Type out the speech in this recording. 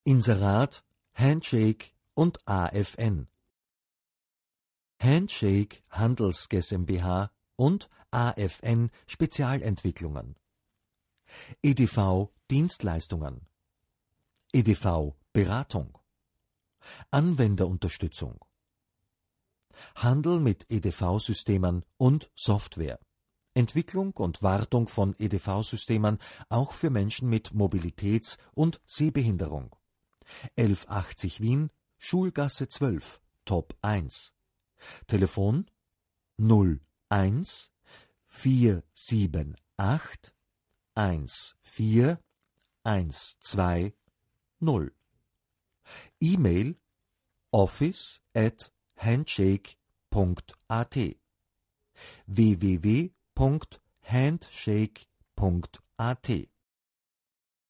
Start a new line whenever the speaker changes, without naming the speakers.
Inserat, Handshake und AFN. Handshake Handels GmbH und AFN Spezialentwicklungen. EDV Dienstleistungen. EDV Beratung. Anwenderunterstützung. Handel mit EDV-Systemen und Software. Entwicklung und Wartung von EDV-Systemen auch für Menschen mit Mobilitäts- und Sehbehinderung. 1180 Wien, Schulgasse 12, Top 1. Telefon 01 478 14 120. E-Mail office@handshake.at www.handshake.at